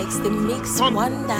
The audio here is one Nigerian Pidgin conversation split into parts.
Alex, the mix wonder.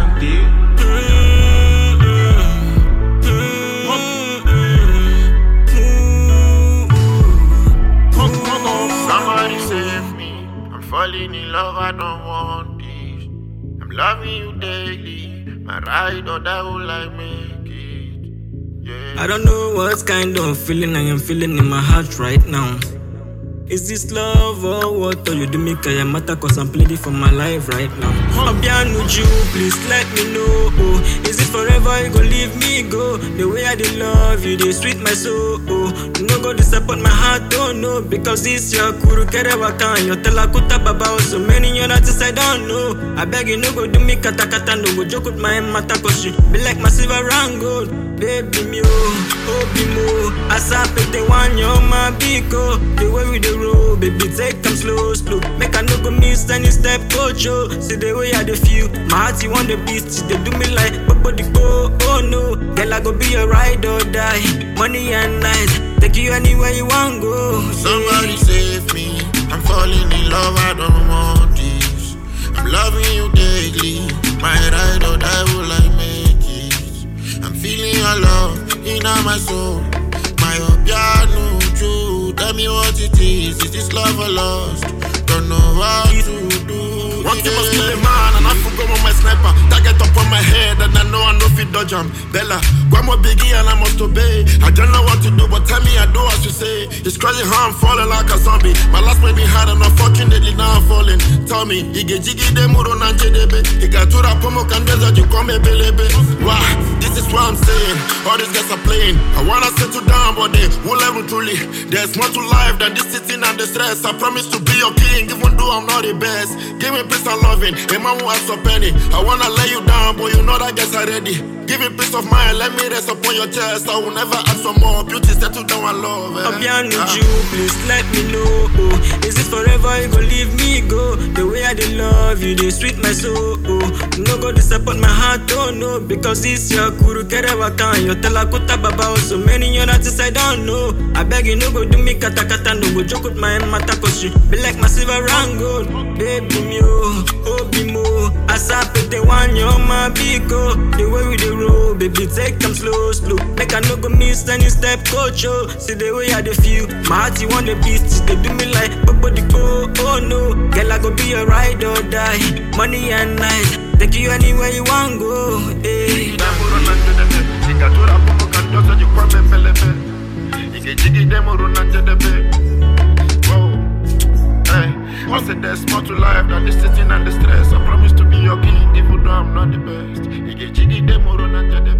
Somebody save me. I'm falling in love, I don't want this. I'm loving you daily. My ride or die will I make it? Yeah. I don't know what kind of feeling I am feeling in my heart right now. Is this love or what? Or you do me kayamata cause I'm pleading for my life right now. Obianuju, please let me know. Is it forever you gon' leave me go? The way I did love you, they sweet my soul. No go disappoint my heart, don't know. Because this your kuru kere wakan. Your telakuta baba, so many you're not I don't know. I beg you no go do me kata kata. No go joke with my mata cause you be like my silver and gold. Baby me oh be mo. Asa pete one yo my biko. The way we do roll, baby take them slow. Make I no go miss any step, coach. See the way I dey feel, my heart you want the beat. They do me like body go, oh no. Girl I go be your ride or die. Money and night, take you anywhere you want go. Somebody save me. I'm falling in love, I don't want this. I'm loving you daily. My ride or die will I make it? I'm feeling your love in my soul. My Obianuju, tell me what it is. Is this love or lost? Don't know what to do. One thing must kill a man, and I forgot on my sniper. Target up on my head, and I know fit dodge am. Bella, grandma biggie, and I must obey. I don't know what to do, but tell me I do as you say. It's crazy how I'm falling like a zombie. My last made me hard, and unfortunately now I'm falling. Tell me, he get jiggy demuro nanjedebe. He got to rap pomo kandeza you come belebe. Wow, this is what I'm saying. All these guys are playing. I wanna settle down, but they won't let me truly. There's more to life than this sitting and the stress. I promise to be your king, even though I'm not the best. Give me peace and loving, a man who has a penny. I wanna lay you down, but you know that guys are ready. Give me peace of mind, let me rest upon your chest. I will never ask for more. Beauty settle down and love. Obianuju, please let me know. Is it forever you gon' leave me go? The way I did love you, they sweet my soul. No go disappoint my heart, don't know. Because this your kuru kere wakan. Your telakuta baba, so many you're not I don't know. I beg you no go do me kata kata. No go joke with my mata cause you be like my silver and gold. Baby me oh be mo. Asa pete one yo my biko. The way we do roll, baby take them slow. Make I no go miss any step, coach. See the way I dey feel, my heart you want the beat. They do me like body go, oh no. Girl I go be your ride or die. Money and night, take you anywhere you want go. Hey. I said there's more to life than the sitting and the stress. I promise to be your king, even though I'm not the best.